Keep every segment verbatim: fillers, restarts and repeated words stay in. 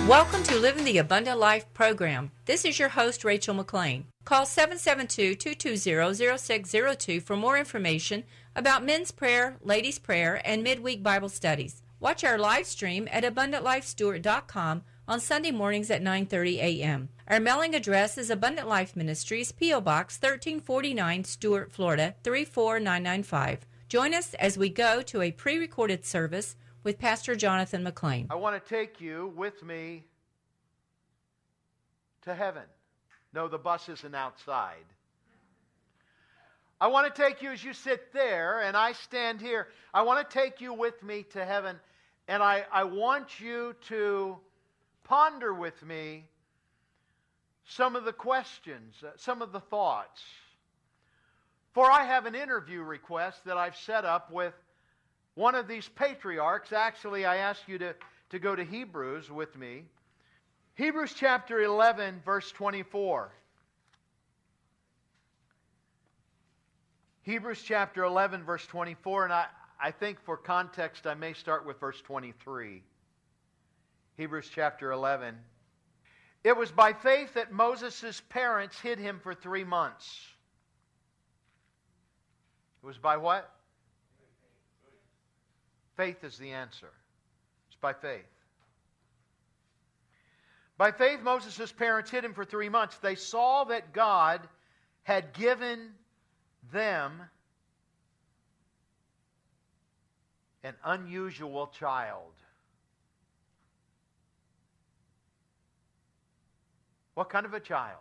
Welcome to Living the Abundant Life program. This is your host, Rachel McLean. Call seven seven two, two two zero, zero six zero two for more information about men's prayer, ladies' prayer, and midweek Bible studies. Watch our live stream at abundant life stewart dot com on Sunday mornings at nine thirty a.m. Our mailing address is Abundant Life Ministries, P O. Box thirteen forty-nine, Stuart, Florida, three four nine nine five. Join us as we go to a pre-recorded service with Pastor Jonathan McLean. I want to take you with me to heaven. No, the bus isn't outside. I want to take you as you sit there and I stand here. I want to take you with me to heaven, and I, I want you to ponder with me some of the questions, uh, some of the thoughts. For I have an interview request that I've set up with one of these patriarchs. Actually, I ask you to, to go to Hebrews with me. Hebrews chapter eleven, verse twenty-four. Hebrews chapter eleven, verse twenty-four, and I, I think for context I may start with verse twenty-three. Hebrews chapter eleven. It was by faith that Moses' parents hid him for three months. It was by what? Faith is the answer. It's by faith. By faith, Moses' parents hid him for three months. They saw that God had given them an unusual child. What kind of a child?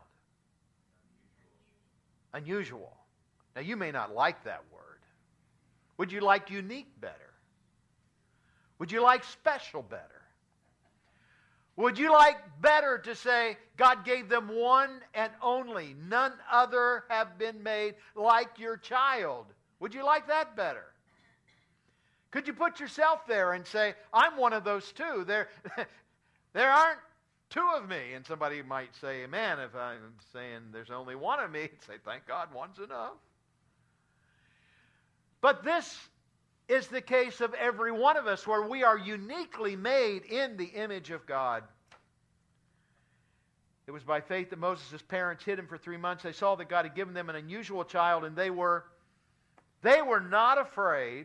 Unusual. Now, you may not like that word. Would you like unique better? Would you like special better? Would you like better to say God gave them one and only, none other have been made like your child? Would you like that better? Could you put yourself there and say, I'm one of those two. There, there aren't two of me. And somebody might say, man, if I'm saying there's only one of me, say, thank God, one's enough. But this is the case of every one of us, where we are uniquely made in the image of God. It was by faith that Moses' parents hid him for three months. They saw that God had given them an unusual child, and they were, they were not afraid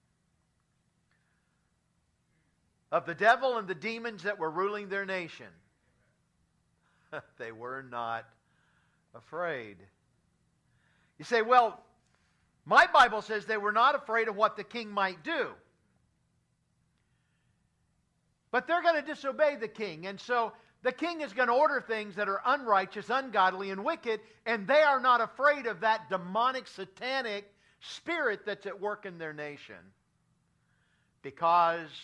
of the devil and the demons that were ruling their nation. They were not afraid. You say, well, my Bible says they were not afraid of what the king might do. But they're going to disobey the king. And so the king is going to order things that are unrighteous, ungodly, and wicked. And they are not afraid of that demonic, satanic spirit that's at work in their nation. Because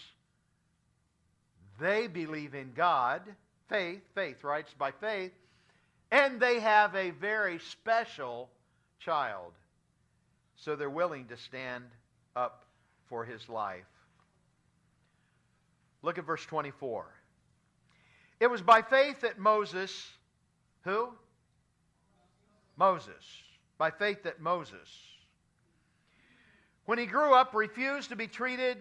they believe in God. Faith, faith, right? It's by faith. And they have a very special child. So they're willing to stand up for his life. Look at verse twenty-four. It was by faith that Moses, who? Moses. By faith that Moses, when he grew up, refused to be treated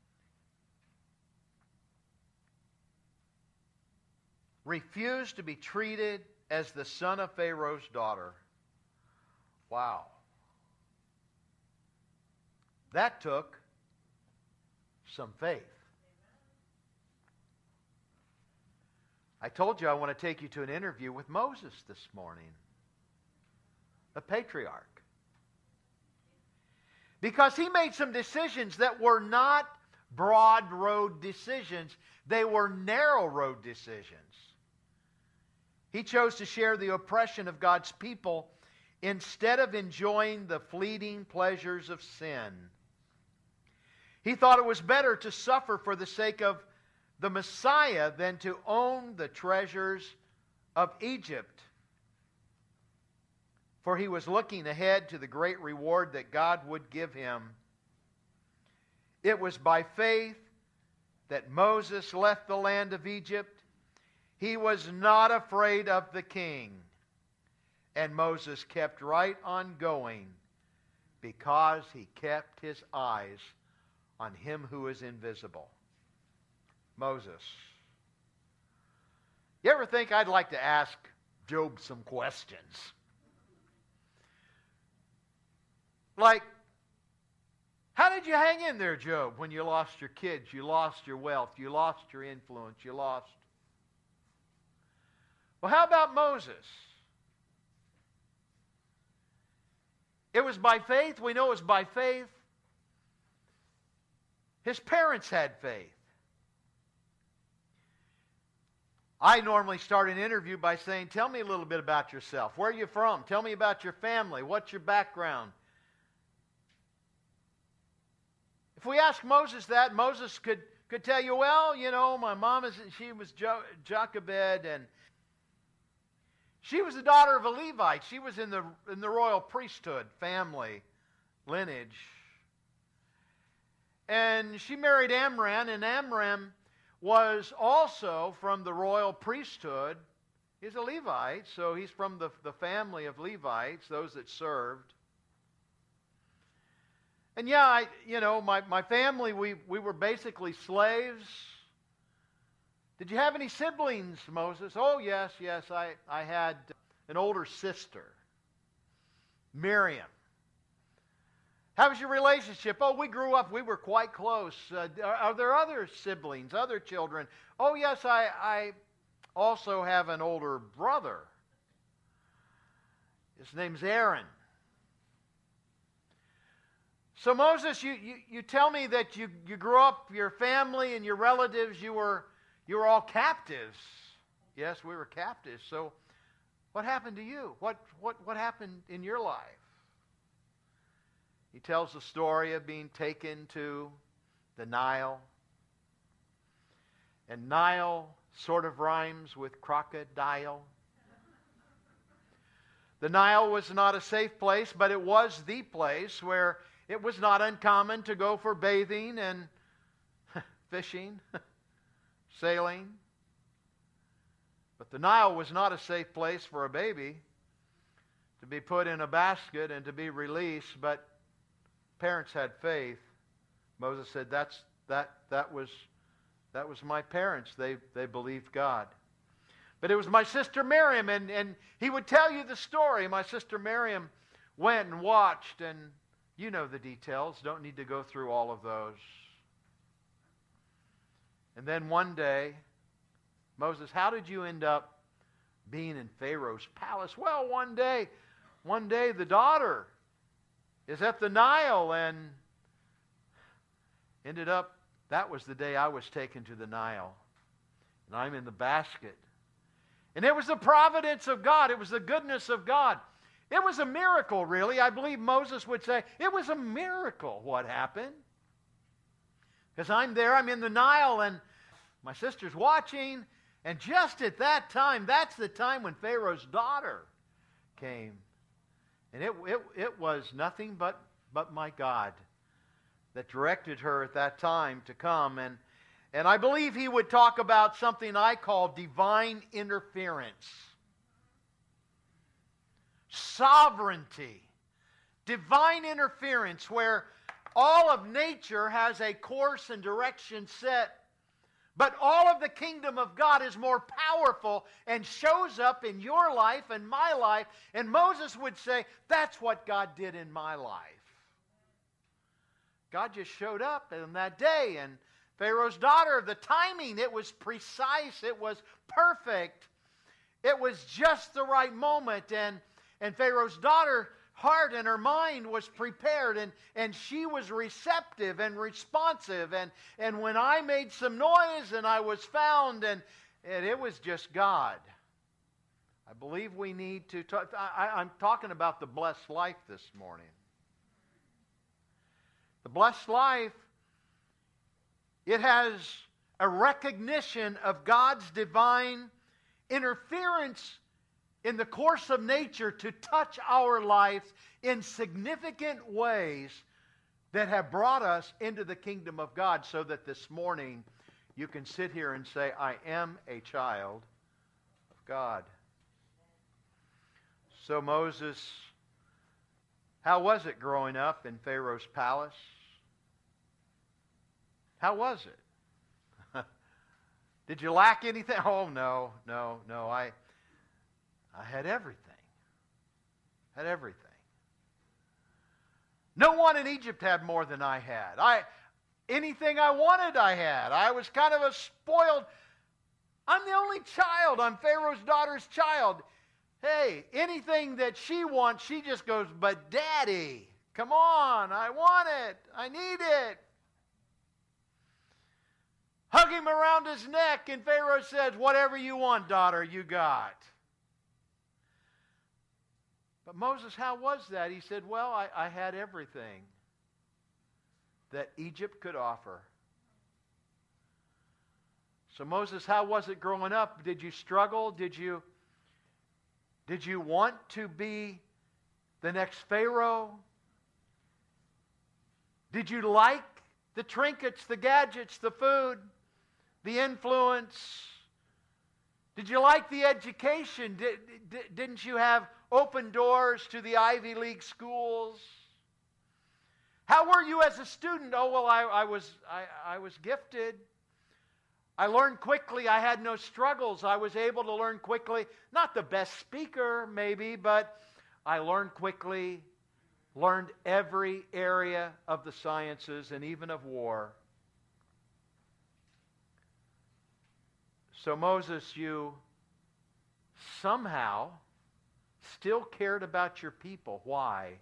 refused to be treated as the son of Pharaoh's daughter. Wow. That took some faith. I told you I want to take you to an interview with Moses this morning, a patriarch. Because he made some decisions that were not broad road decisions. They were narrow road decisions. He chose to share the oppression of God's people instead of enjoying the fleeting pleasures of sin. He thought it was better to suffer for the sake of the Messiah than to own the treasures of Egypt. For he was looking ahead to the great reward that God would give him. It was by faith that Moses left the land of Egypt. He was not afraid of the king. And Moses kept right on going because he kept his eyes on him who is invisible. Moses. You ever think I'd like to ask Job some questions? Like, how did you hang in there, Job, when you lost your kids, you lost your wealth, you lost your influence, you lost... Well, how about Moses? It was by faith. We know it was by faith. His parents had faith. I normally start an interview by saying, tell me a little bit about yourself. Where are you from? Tell me about your family. What's your background? If we ask Moses that, Moses could, could tell you, well, you know, my mom, is, she was jo- Jochebed, and she was the daughter of a Levite. She was in the, in the royal priesthood, family, lineage. And she married Amram, and Amram was also from the royal priesthood. He's a Levite, so he's from the, the family of Levites, those that served. And yeah, I, you know, my, my family, we, we were basically slaves. Did you have any siblings, Moses? Oh, yes, yes, I, I had an older sister, Miriam. How was your relationship? Oh, we grew up, we were quite close. Uh, are, are there other siblings, other children? Oh, yes, I, I also have an older brother. His name's Aaron. So Moses, you, you, you tell me that you, you grew up, your family and your relatives, you were, you were all captives. Yes, we were captives. So what happened to you? What, what, what happened in your life? He tells the story of being taken to the Nile. And Nile sort of rhymes with crocodile. The Nile was not a safe place, but it was the place where it was not uncommon to go for bathing and fishing, sailing. But the Nile was not a safe place for a baby to be put in a basket and to be released, but parents had faith. Moses said, "That's that that was that was my parents. They they believed God." But it was my sister Miriam, and, and he would tell you the story. My sister Miriam went and watched, and you know the details. Don't need to go through all of those. And then one day, Moses, how did you end up being in Pharaoh's palace? Well, one day, one day the daughter is at the Nile, and ended up, that was the day I was taken to the Nile. And I'm in the basket. And it was the providence of God. It was the goodness of God. It was a miracle, really. I believe Moses would say, it was a miracle what happened. Because I'm there, I'm in the Nile, and my sister's watching, and just at that time, that's the time when Pharaoh's daughter came. And it, it, it was nothing but, but my God that directed her at that time to come. And, and I believe he would talk about something I call divine interference. Sovereignty. Divine interference, where all of nature has a course and direction set, but all of the kingdom of God is more powerful and shows up in your life and my life. And Moses would say, that's what God did in my life. God just showed up in that day. And Pharaoh's daughter, the timing, it was precise. It was perfect. It was just the right moment. And, and Pharaoh's daughter, heart and her mind was prepared, and, and she was receptive and responsive. And, and when I made some noise and I was found, and, and it was just God. I believe we need to talk. I, I'm talking about the blessed life this morning. The blessed life, it has a recognition of God's divine interference in the course of nature to touch our lives in significant ways that have brought us into the kingdom of God, so that this morning you can sit here and say, I am a child of God. So Moses, how was it growing up in Pharaoh's palace? How was it? Did you lack anything? Oh, no, no, no. I, I had everything. Had everything. No one in Egypt had more than I had. I, anything I wanted, I had. I was kind of a spoiled. I'm the only child. I'm Pharaoh's daughter's child. Hey, anything that she wants, she just goes, but Daddy, come on, I want it. I need it. Hug him around his neck, and Pharaoh says, whatever you want, daughter, you got. But Moses, how was that? He said, well, I, I had everything that Egypt could offer. So Moses, how was it growing up? Did you struggle? Did you, did you want to be the next Pharaoh? Did you like the trinkets, the gadgets, the food, the influence? Did you like the education? Did, did, didn't you have open doors to the Ivy League schools? How were you as a student? Oh, well, I, I was I, I was gifted. I learned quickly. I had no struggles. I was able to learn quickly. Not the best speaker, maybe, but I learned quickly, learned every area of the sciences and even of war. So Moses, you somehow still cared about your people. Why?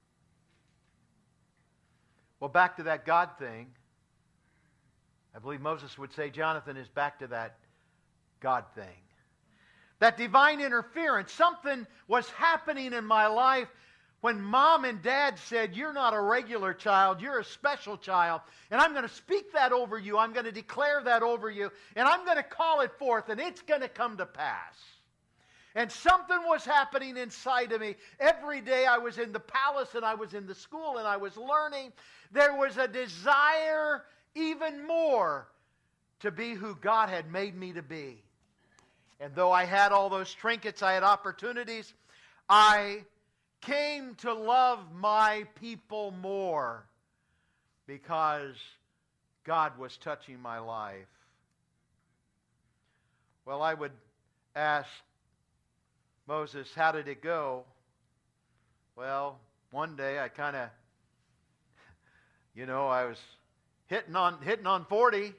Well, back to that God thing. I believe Moses would say, Jonathan, is back to that God thing. That divine interference. Something was happening in my life when mom and dad said, you're not a regular child, you're a special child. And I'm going to speak that over you. I'm going to declare that over you. And I'm going to call it forth, and it's going to come to pass. And something was happening inside of me. Every day I was in the palace and I was in the school and I was learning. There was a desire even more to be who God had made me to be. And though I had all those trinkets, I had opportunities, I came to love my people more because God was touching my life. Well, I would ask Moses, how did it go? Well, one day I kind of, you know, I was hitting on hitting on forty.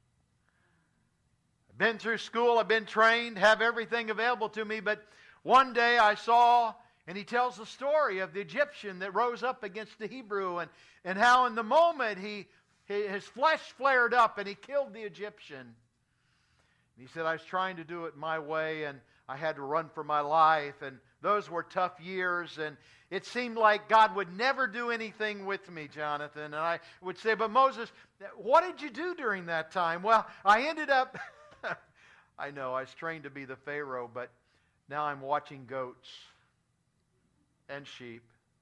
I've been through school, I've been trained, have everything available to me, but one day I saw, and he tells the story of the Egyptian that rose up against the Hebrew, and, and how in the moment he, his flesh flared up and he killed the Egyptian. And he said, I was trying to do it my way, and I had to run for my life, and those were tough years, and it seemed like God would never do anything with me, Jonathan. And I would say, but Moses, what did you do during that time? Well, I ended up, I know, I was trained to be the Pharaoh, but now I'm watching goats and sheep.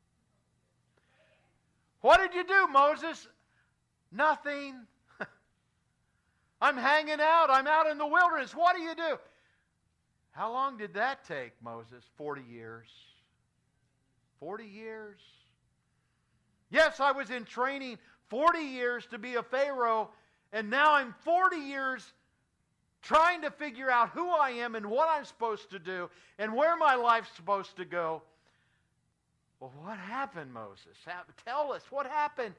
What did you do, Moses? Nothing. I'm hanging out. I'm out in the wilderness. What do you do? How long did that take, Moses? Forty years. Forty years. Yes, I was in training forty years to be a Pharaoh, and now I'm forty years trying to figure out who I am and what I'm supposed to do and where my life's supposed to go. Well, what happened, Moses? Tell us, what happened?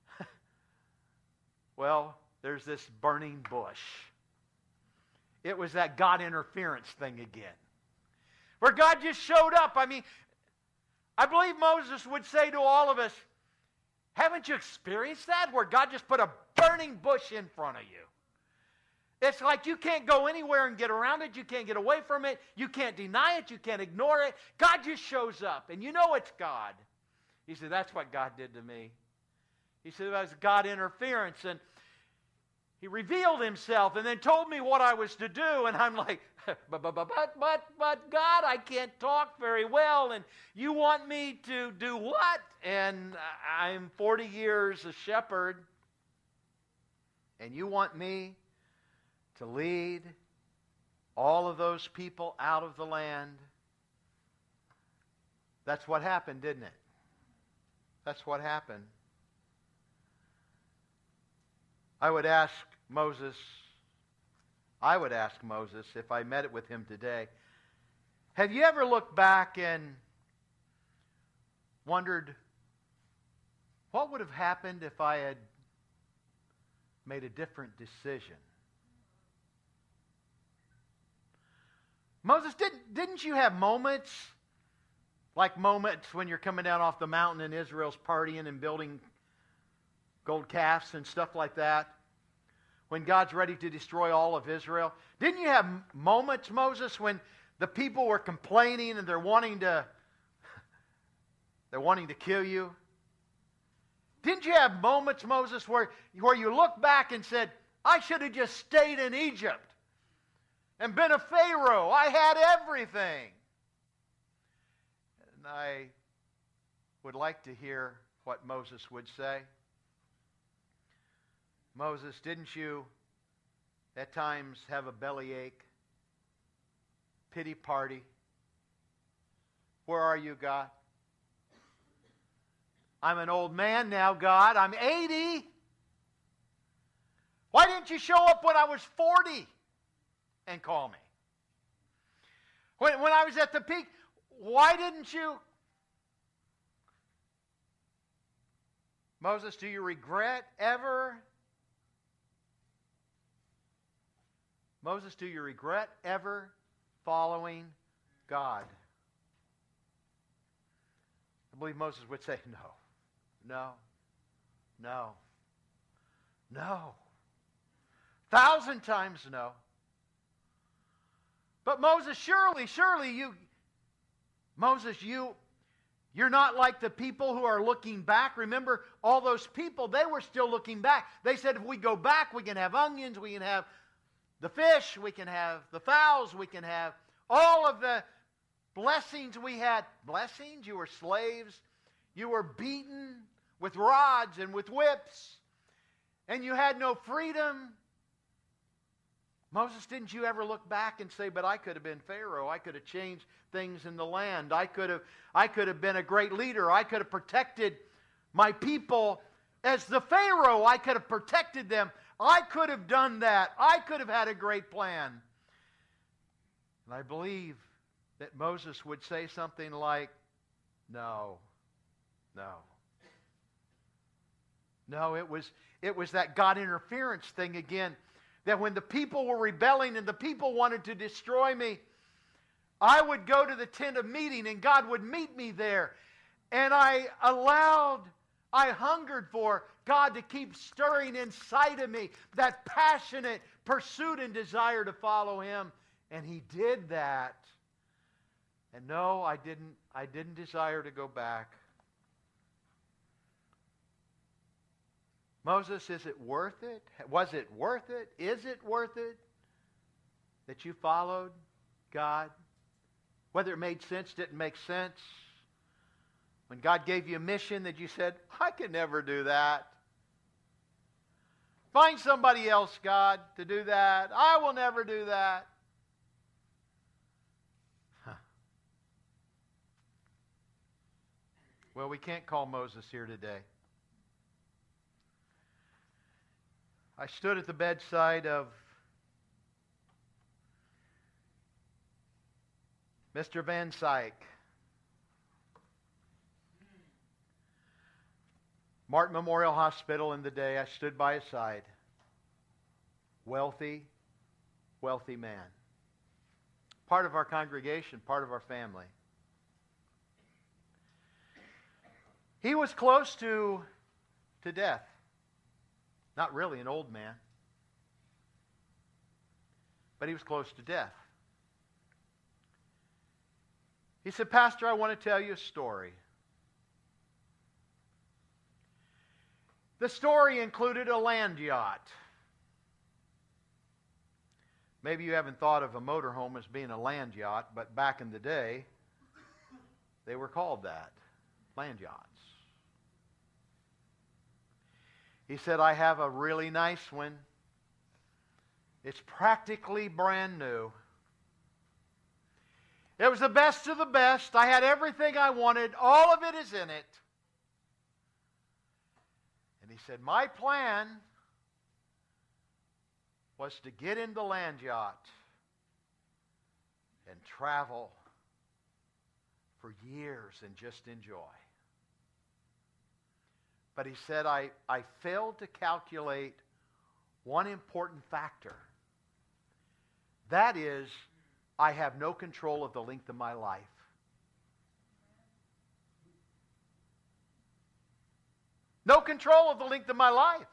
Well, there's this burning bush. It was that God interference thing again, where God just showed up. I mean, I believe Moses would say to all of us, haven't you experienced that, where God just put a burning bush in front of you? It's like you can't go anywhere and get around it. You can't get away from it. You can't deny it. You can't ignore it. God just shows up, and you know it's God. He said, that's what God did to me. He said, that was God interference, and He revealed Himself and then told me what I was to do, and I'm like, but, but, but, but, but, but, God, I can't talk very well, and you want me to do what? And I'm forty years a shepherd, and you want me to lead all of those people out of the land? That's what happened, didn't it? That's what happened. I would ask Moses, I would ask Moses if I met with him today, have you ever looked back and wondered, what would have happened if I had made a different decision? Moses, didn't, didn't you have moments, like moments when you're coming down off the mountain and Israel's partying and building gold calves and stuff like that? When God's ready to destroy all of Israel? Didn't you have moments, Moses, when the people were complaining and they're wanting to, they're wanting to kill you? Didn't you have moments, Moses, where, where you look back and said, I should have just stayed in Egypt and been a Pharaoh. I had everything. And I would like to hear what Moses would say. Moses, didn't you at times have a bellyache, pity party? Where are you, God? I'm an old man now, God. I'm eighty. Why didn't you show up when I was forty and call me? When, when I was at the peak, why didn't you? Moses, do you regret ever? Moses, do you regret ever following God? I believe Moses would say, no, no, no, no. Thousand times no. But Moses, surely, surely you, Moses, you, you're not like the people who are looking back. Remember, all those people, they were still looking back. They said, if we go back, we can have onions, we can have the fish, we can have the fowls, we can have all of the blessings we had. Blessings? You were slaves. You were beaten with rods and with whips. And you had no freedom. Moses, didn't you ever look back and say, but I could have been Pharaoh. I could have changed things in the land. I could have, I could have been a great leader. I could have protected my people as the Pharaoh. I could have protected them. I could have done that. I could have had a great plan. And I believe that Moses would say something like, no, no. No, it was, it was that God interference thing again. That when the people were rebelling and the people wanted to destroy me, I would go to the tent of meeting and God would meet me there. And I allowed, I hungered for God to keep stirring inside of me that passionate pursuit and desire to follow Him. And He did that. And no, I didn't, I didn't desire to go back. Moses, is it worth it? Was it worth it? Is it worth it that you followed God? Whether it made sense, didn't make sense. When God gave you a mission that you said, I could never do that. Find somebody else, God, to do that. I will never do that. Huh. Well, we can't call Moses here today. I stood at the bedside of Mister Van Syke. Martin Memorial Hospital in the day. I stood by his side. Wealthy, wealthy man. Part of our congregation, part of our family. He was close to, to death. Not really an old man. But he was close to death. He said, Pastor, I want to tell you a story. The story included a land yacht. Maybe you haven't thought of a motorhome as being a land yacht, but back in the day, they were called that, land yachts. He said, I have a really nice one. It's practically brand new. It was the best of the best. I had everything I wanted. All of it is in it. And he said, my plan was to get in the land yacht and travel for years and just enjoy. But he said, I, I failed to calculate one important factor. That is, I have no control of the length of my life. No control of the length of my life.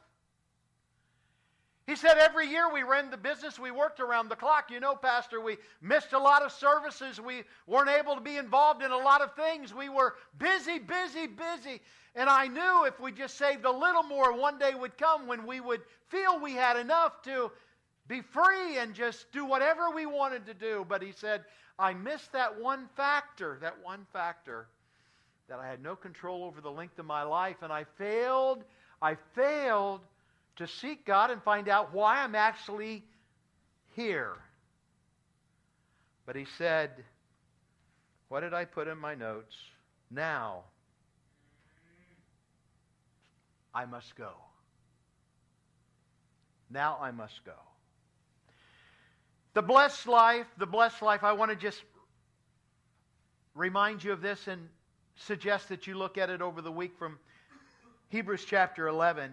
He said, every year we ran the business, we worked around the clock. You know, Pastor, we missed a lot of services. We weren't able to be involved in a lot of things. We were busy, busy, busy. And I knew if we just saved a little more, one day would come when we would feel we had enough to be free and just do whatever we wanted to do. But he said, I missed that one factor, that one factor, that I had no control over the length of my life. And I failed, I failed to seek God and find out why I'm actually here. But he said, what did I put in my notes? Now, I must go. Now I must go. The blessed life, the blessed life, I want to just remind you of this and suggest that you look at it over the week from Hebrews chapter eleven.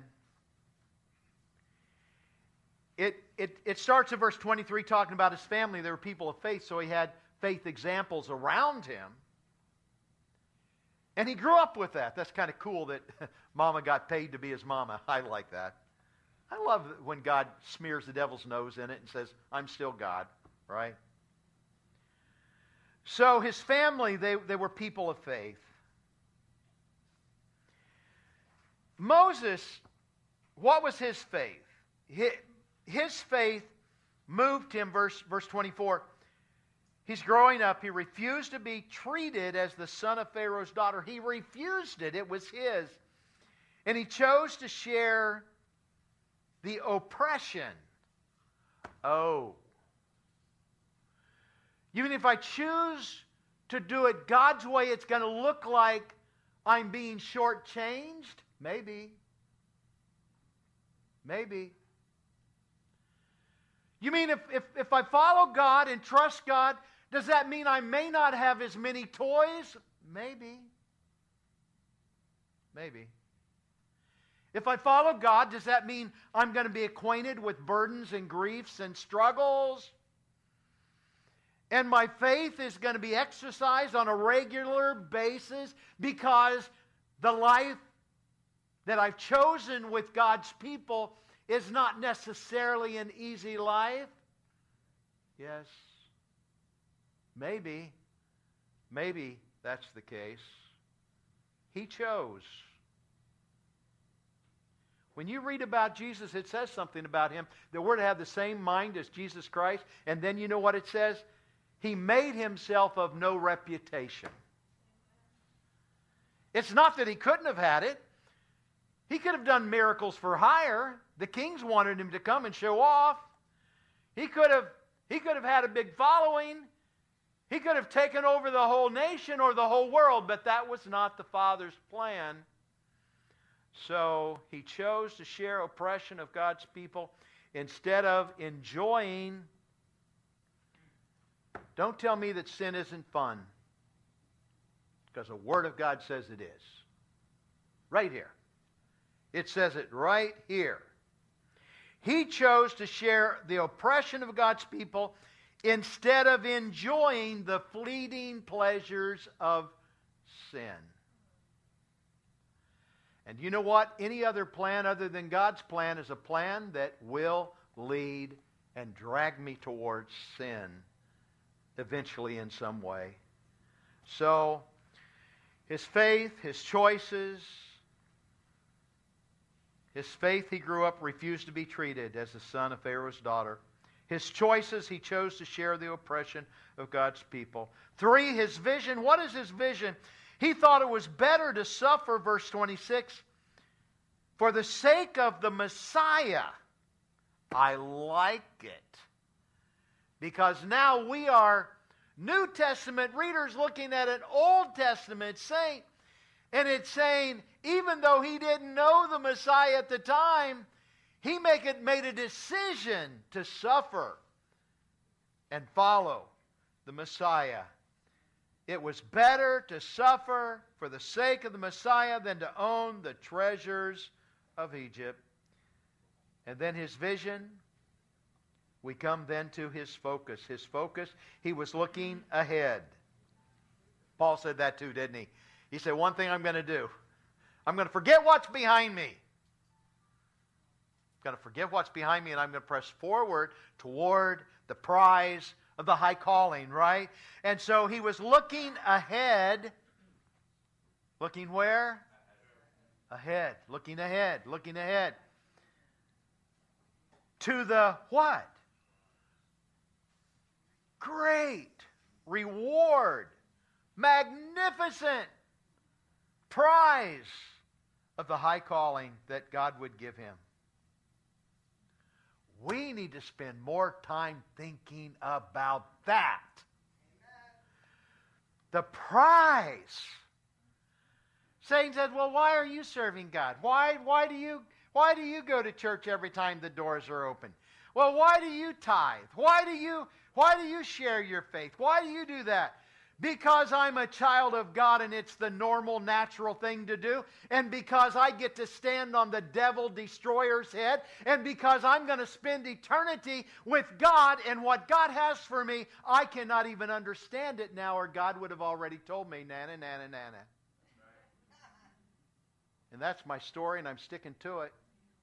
It, it, it starts in verse twenty-three talking about his family. They were people of faith, so he had faith examples around him. And he grew up with that. That's kind of cool that mama got paid to be his mama. I like that. I love when God smears the devil's nose in it and says, I'm still God, right? So his family, they, they were people of faith. Moses, what was his faith? His, his faith moved him, verse, verse twenty-four. He's growing up. He refused to be treated as the son of Pharaoh's daughter. He refused it. It was his. And he chose to share the oppression. Oh. Even if I choose to do it God's way, it's going to look like I'm being shortchanged? Maybe. Maybe. You mean if, if, if I follow God and trust God, does that mean I may not have as many toys? Maybe. Maybe. If I follow God, does that mean I'm going to be acquainted with burdens and griefs and struggles? And my faith is going to be exercised on a regular basis because the life that I've chosen with God's people is not necessarily an easy life? Yes. Maybe. Maybe that's the case. He chose. When you read about Jesus, it says something about him, that we're to have the same mind as Jesus Christ. And then you know what it says? He made himself of no reputation. It's not that he couldn't have had it. He could have done miracles for hire. The kings wanted him to come and show off. He could have, he could have had a big following. He could have taken over the whole nation or the whole world, but that was not the Father's plan. So he chose to share oppression of God's people instead of enjoying. Don't tell me that sin isn't fun, because the Word of God says it is. Right here. It says it right here. He chose to share the oppression of God's people instead of enjoying the fleeting pleasures of sin. And you know what? Any other plan other than God's plan is a plan that will lead and drag me towards sin eventually in some way. So, his faith, his choices, his faith, he grew up, refused to be treated as the son of Pharaoh's daughter. His choices, he chose to share the oppression of God's people. Three, his vision. What is his vision? He thought it was better to suffer, verse twenty-six, for the sake of the Messiah. I like it. Because now we are New Testament readers looking at an Old Testament saint, and it's saying, even though he didn't know the Messiah at the time, He make it, made a decision to suffer and follow the Messiah. It was better to suffer for the sake of the Messiah than to own the treasures of Egypt. And then his vision, we come then to his focus. His focus, he was looking ahead. Paul said that too, didn't he? He said, one thing I'm going to do, I'm going to forget what's behind me. I'm going to forget what's behind me, and I'm going to press forward toward the prize of the high calling, right? And so he was looking ahead. Looking where? Ahead. Looking ahead. Looking ahead. To the what? Great reward. Magnificent prize of the high calling that God would give him. We need to spend more time thinking about that. The prize. Satan says, well, why are you serving God? Why, why, do you, why do you go to church every time the doors are open? Well, why do you tithe? Why do you, why do you share your faith? Why do you do that? Because I'm a child of God and it's the normal, natural thing to do. And because I get to stand on the devil destroyer's head. And because I'm going to spend eternity with God and what God has for me, I cannot even understand it now, or God would have already told me, nana, nana, nana. And that's my story, and I'm sticking to it.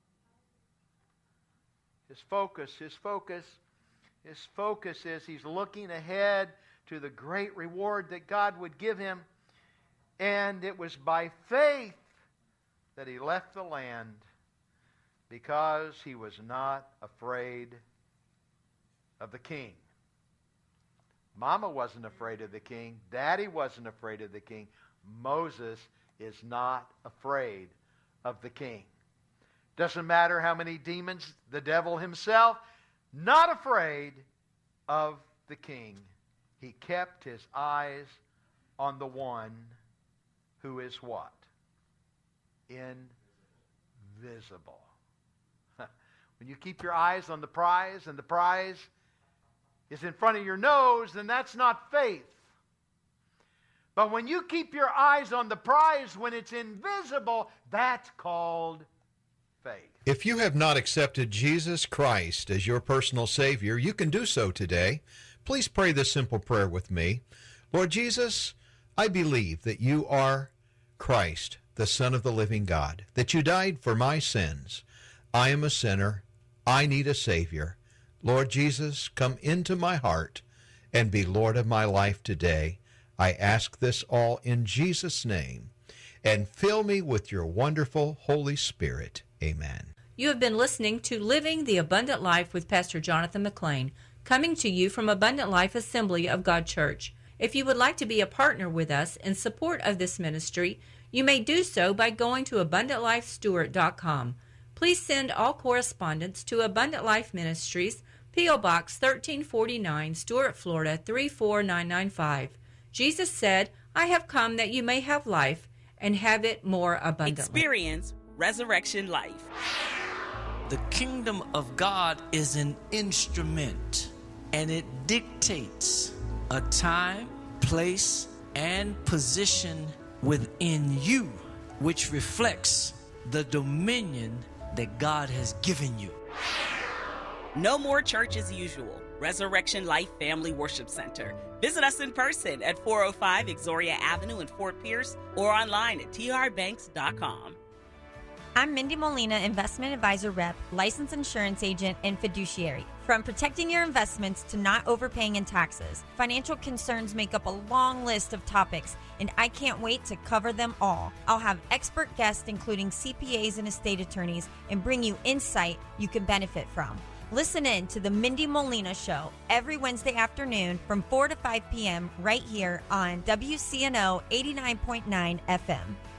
His focus, his focus, his focus is he's looking ahead to the great reward that God would give him. And it was by faith that he left the land, because he was not afraid of the king. Mama wasn't afraid of the king. Daddy wasn't afraid of the king. Moses is not afraid of the king. Doesn't matter how many demons, the devil himself, not afraid of the king. He kept his eyes on the one who is what? Invisible. When you keep your eyes on the prize and the prize is in front of your nose, then that's not faith. But when you keep your eyes on the prize when it's invisible, that's called faith. If you have not accepted Jesus Christ as your personal Savior, you can do so today. Please pray this simple prayer with me. Lord Jesus, I believe that you are Christ, the Son of the living God, that you died for my sins. I am a sinner. I need a Savior. Lord Jesus, come into my heart and be Lord of my life today. I ask this all in Jesus' name, and fill me with your wonderful Holy Spirit. Amen. You have been listening to Living the Abundant Life with Pastor Jonathan McLean, coming to you from Abundant Life Assembly of God Church. If you would like to be a partner with us in support of this ministry, you may do so by going to abundant life stewart dot com. Please send all correspondence to Abundant Life Ministries, P O Box thirteen forty-nine, Stuart, Florida three four nine nine five. Jesus said, I have come that you may have life and have it more abundantly. Experience resurrection life. The kingdom of God is an instrument, and it dictates a time, place, and position within you, which reflects the dominion that God has given you. No more church as usual. Resurrection Life Family Worship Center. Visit us in person at four oh five Exoria Avenue in Fort Pierce, or online at t r banks dot com. I'm Mindy Molina, Investment Advisor Rep, Licensed Insurance Agent, and Fiduciary. From protecting your investments to not overpaying in taxes, financial concerns make up a long list of topics, and I can't wait to cover them all. I'll have expert guests, including C P As and estate attorneys, and bring you insight you can benefit from. Listen in to the Mindy Molina Show every Wednesday afternoon from four to five p.m. right here on W C N O eighty-nine point nine F M.